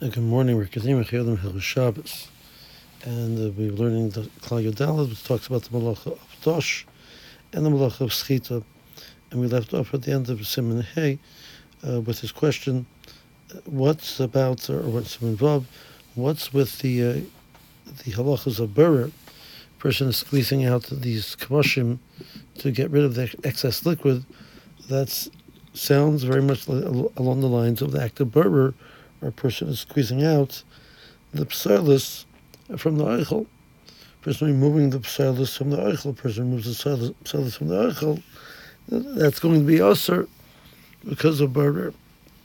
Good morning. We're continuing Chayodim Hilchos Shabbos, and we're learning the Klal Yud, which talks about the Malacha of Dosh and the Malacha of Schita. And we left off at the end of Siman Hey with his question: what's about, or what's involved? What's with the halachas of Bura? Person is squeezing out these kavashim to get rid of the excess liquid. That sounds very much along the lines of the act of Bura. Or a person is squeezing out the psalus from the eichel. Person removing the psalus from the eichel. Person removes the psalus from the eichel. That's going to be usher because of Bura.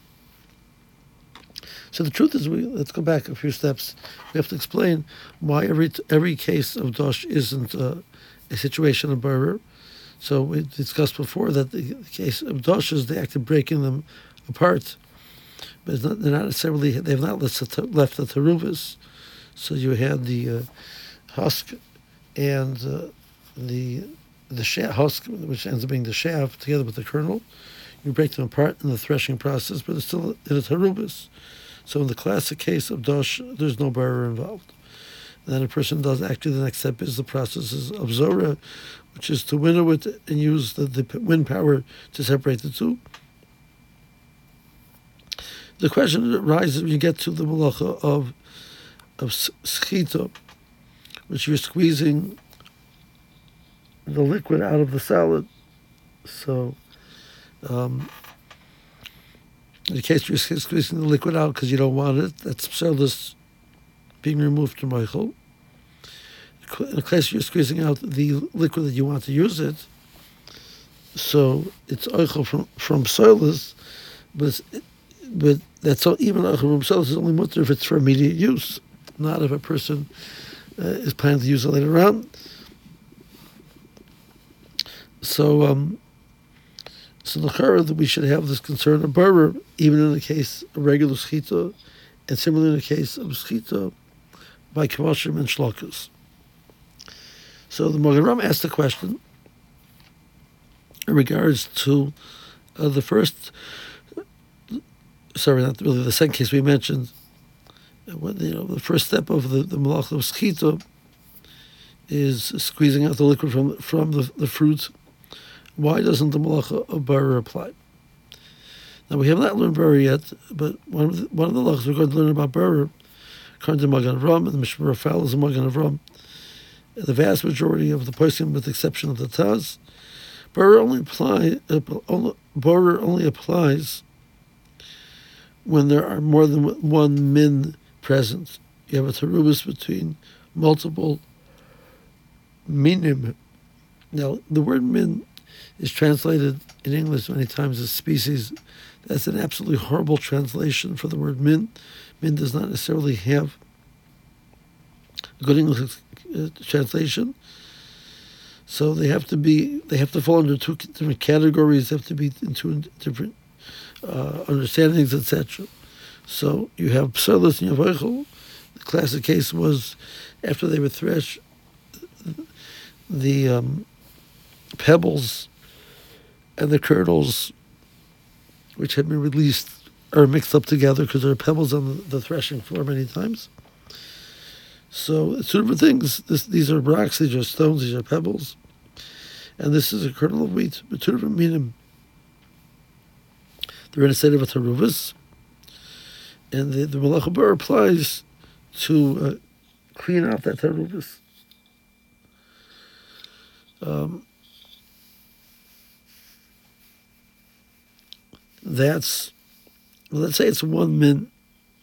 So the truth is, let's go back a few steps. We have to explain why every case of dosh isn't a situation of Bura. So we discussed before that the case of dosh is the act of breaking them apart. But they're not necessarily, they have not left the teruvas. So you had the husk and the husk, which ends up being the shaft, together with the kernel. You break them apart in the threshing process, but it's still in a teruvas. So in the classic case of dosh, there's no Bura involved. And then a person does, actually the next step is the process of zora, which is to winnow it and use the wind power to separate the two. The question arises when you get to the malacha of schita, which you're squeezing the liquid out of the salad. So, in the case you're squeezing the liquid out because you don't want it, that's psalus being removed from eichel. In the case you're squeezing out the liquid that you want to use it, so it's eichel from psalus, but that's all, even eichel from psalus is only mutter if it's for immediate use, not if a person is planning to use it later on. So the chara that we should have this concern of Bura, even in the case of regular schita, and similarly in the case of schita by kavashim and shlokas. So the Magen Ram asked the question in regards to the first. Sorry, not really the second case we mentioned. The first step of the malacha of schita is squeezing out the liquid from the fruit. Why doesn't the malacha of Bura apply? Now we have not learned Bura yet, but one of the halachas we're going to learn about Bura, according to Magen Avram, and the Mishmar Fal is a Magen Avram. The vast majority of the poskim, with the exception of the Taz, Bura only applies when there are more than one min present. You have a terubis between multiple minim. Now, the word min is translated in English many times as species. That's an absolutely horrible translation for the word min. Min does not necessarily have a good English translation. So they have to fall under two different categories. They have to be in two different understandings, etc. So you have psalus and you have eichel. The classic case was after they would thresh the pebbles and the kernels, which had been released, are mixed up together because there are pebbles on the threshing floor many times. So it's two different things. These are rocks, these are stones, these are pebbles, and this is a kernel of wheat. But two different minim. They're in a state of a teruvas, and the malacha Bura applies to clean out that teruvas. Let's say it's one min.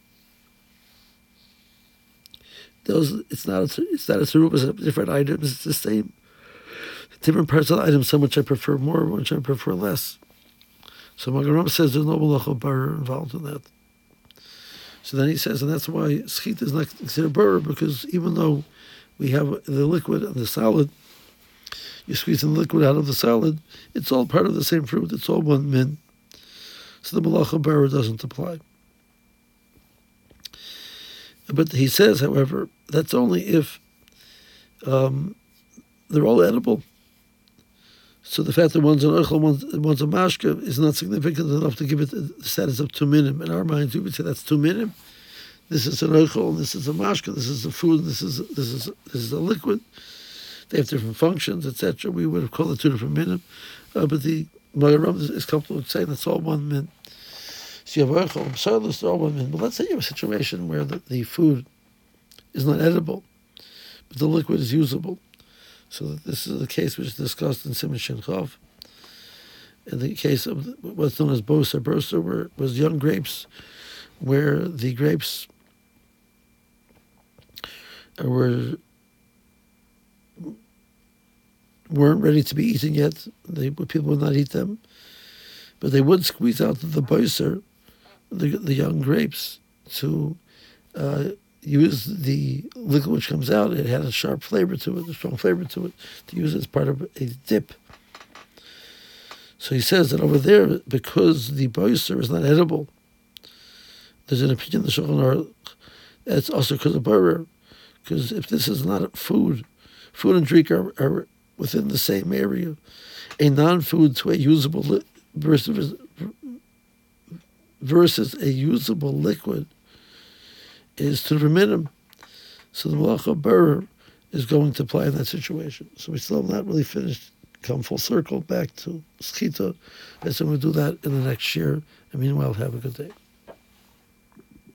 It's not a teruvas of different items. It's the same. Different parts of the item. Some which I prefer more, which I prefer less. So Magen Ram says there's no malacha Bura involved in that. So then he says, and that's why schita is not considered Bura, because even though we have the liquid and the salad, you're squeezing the liquid out of the salad, it's all part of the same fruit. It's all one min. So the malacha Bura doesn't apply. But he says, however, that's only if they're all edible. So the fact that one's an eichel, one's a mashka is not significant enough to give it the status of 2 minim. In our minds, we would say that's 2 minim. this is an oichel, and this is a mashka, this is a food, this is a liquid. They have different functions, etc. We would have called it two different minim, but the Maharam is comfortable with saying that's all one min. So you have oichel and psalus, they're all one min. But let's say you have a situation where the food is not edible, but the liquid is usable. So this is the case which is discussed in Siman Shin Chav. In the case of what's known as boser, bursa, was young grapes, where the grapes weren't ready to be eaten yet. People would not eat them, but they would squeeze out the boser, the young grapes, to use the liquid which comes out. It had a sharp flavor to it, a strong flavor to it, to use it as part of a dip. So he says that over there, because the boser is not edible, there's an opinion in the Shulchan Aruch that's also because of borer. Because if this is not food and drink are within the same area. A non-food to a usable versus a usable liquid is to the minimum. So the malacha borer is going to apply in that situation. So we still have not really finished. Come full circle back to Schita. I guess I'm going to do that in the next year. And meanwhile, have a good day.